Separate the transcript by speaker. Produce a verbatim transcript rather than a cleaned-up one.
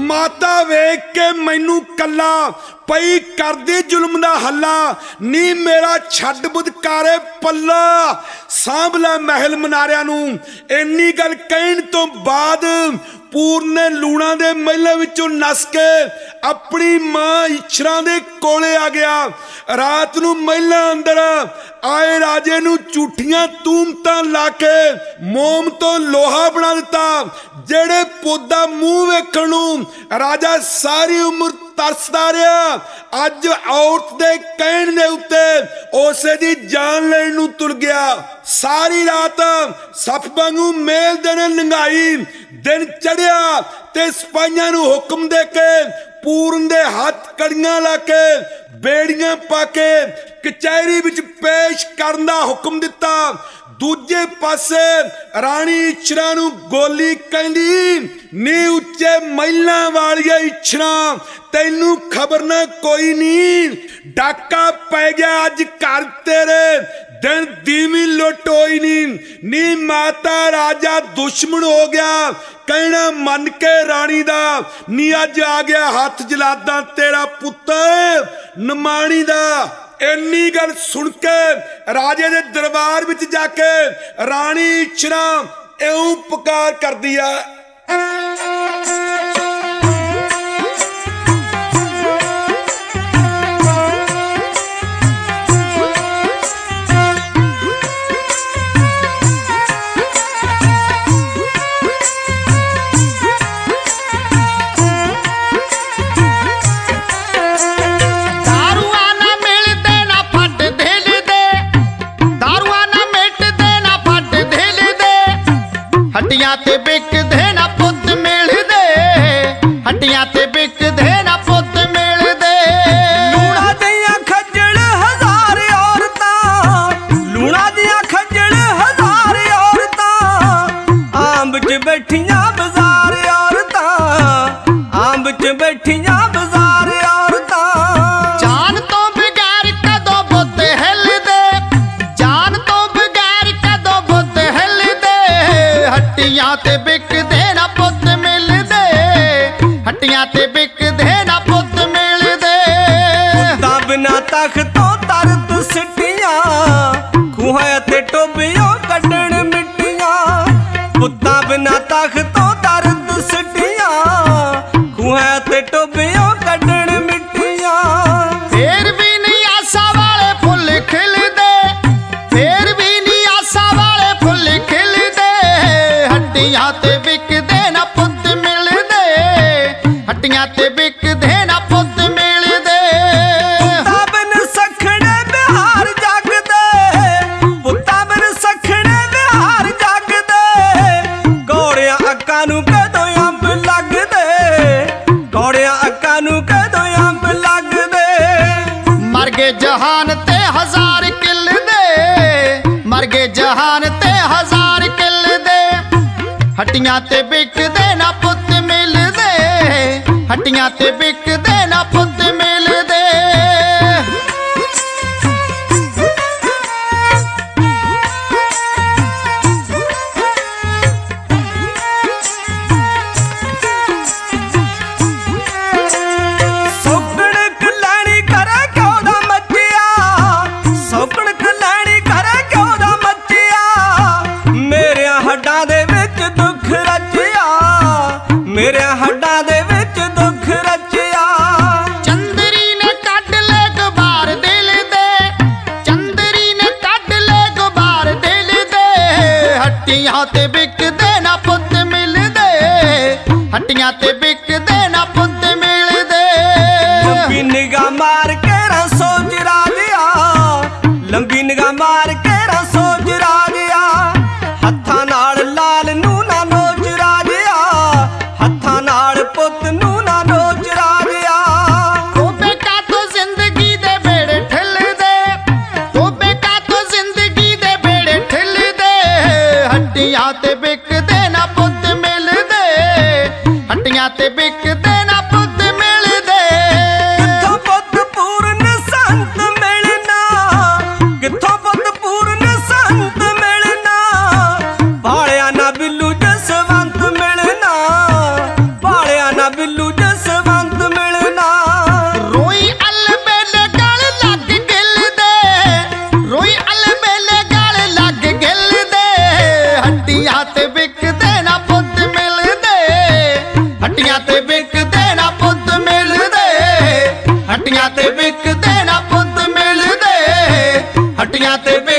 Speaker 1: माता वेख के मैनू कला पई करदी जुल्म दा हल्ला नी मेरा छड्ड बुधकारे पल्ला सांभ लै महल मनारियां नू। इन्नी गल कहण तो बाद पूरन ने लूणा दे महलों विचों नस के अपनी मां इच्छरा दे कोले आ गया। रात नू महलां अंदर आए राजे नू झूठियां तूमतां ला के मोम तो लोहा बना दिता। जेड़े पोदा मूँह वेखण नू राजा सारी उम्र तरसदा रहा, अज औरत दे कहण दे उत्ते उसे दी जान लैण नू तुल गया। सारी रात सप वांगू मेल दिन लंघाई। दिन चढ़िया ते सिपाहियां नू हुक्म दे के पूरन दे हथ कड़ियां ला के बेड़ियां पा के कचहरी विच पेश करन दा हुक्म दिता। दूजे पासे राणी इच्छरा नू गोली कहंदी नी उच्चे महलां वालिया इच्छरा तैनू खबर ना कोई नी, डाका पै गया अज घर तेरे दिन दीवी लुट होई नी। नी माता राजा दुश्मन हो गया कहना मन के रानी दा नी अज आ गया हाथ जलादा तेरा पुत्तर नमाणी दा। इन्नी गल सुन के राजे दे दरबार विच जाके राणी इच्छरा इउं पुकार कर दिया।
Speaker 2: हट्टियां ते बिकदे ना पुत्त मिलदे, हट्टियां ते बिकदे ना पुत्त मिलदे।
Speaker 3: लूणा दियां खज्जल हजार औरतां, लूणा दियां खज्जल हजार औरतां आंब च बैठियां बाजार औरतां, आंब च बैठियां बाजार औरतां।
Speaker 2: जान तो बगैर कदों बुत हिलदे, जान तो बगैर कदों बुत हिलदे। हट्टियां ते बिकदे ना पुत्त मिलदे, हट्टियां ते बिकदे ना पुत्त मिलदे।
Speaker 3: पुत्तां बिना तख्तों तरत सिट्टियां खूहां ते टोबियों कड्डण मिट्टियां। पुत्तां बिना तख्तों तरत सिट्टियां खूहां ते टोबियों कड्डण मिट्टियां।
Speaker 2: फेर भी नहीं आसा वाले फुल खिलदे, फेर भी नहीं आसा वाले फुल खिलदे। हट्टियां ते बिकदे ना पुत्त मिलदे, हट्टियां ते बिकदे ना पुत्त मिलदे।
Speaker 3: पुत्तां बिन सखणे बिहार जागदे, पुत्तां बिन सखणे बिहार जागदे। घोड़ियां अक्कां नू कदों अंब लगदे, घोड़ियां अक्कां नू कदों अंब लगदे।
Speaker 2: मर गए जहान ते हजार किल दे, मर गए जहान ते हजार किल दे। हट्टियां ते बिकदे ना पुत्त मिलदे, हट्टियां ते बिकदे ना पुत्त मिलदे।
Speaker 3: सौकण कलैणी करे घ्यो दा मच्चिया, सौकण कलैणी करे घ्यो दा मच्चिया। मेरे हड्डां दे विच दुख रचिया, मेरे हड्डां दे विच दुख रचिया।
Speaker 2: चंदरी ने कड ले गुबार दिल दे, चंदरी ने कड ले गुबार दिल दे। हट्टियां ते बिकदे ना पुत्त मिलदे, हट्टियां ते बिकदे ना पुत्त मिलदे।
Speaker 3: लंबी निगाह मार के रा सोच राजिया, लंबी निगाह मार के रा सोच राजिया। हत्थां नाल लाल नू ना नोच राजिया, हत्थां नाल पुत्त नू ना नोच राजिया।
Speaker 2: तोबे का तो जिंदगी दे बेड़े ठिल दे, तोबे का तो जिंदगी दे बेड़े ठिल दे। हट्टियां ते बिकदे ना पुत्त मिलदे, हट्टियां ते बिकदे ना पुत्त मिलदे।
Speaker 3: कित्थों पुत्त पूरन संत मिलना, कित्थों पुत्त पूरन संत मिलना। भालिया ना बिल्लू जसवंत मिलना, भालिया ना बिल्लू
Speaker 2: ਹੱਟੀਆਂ ਤੇ ਵਿਕਦੇ ਨਾ ਪੁੱਤ ਮਿਲਦੇ ਹੱਟੀਆਂ ਤੇ ਵਿਕਦੇ ਨਾ ਪੁੱਤ ਮਿਲਦੇ ਹੱਟੀਆਂ ਤੇ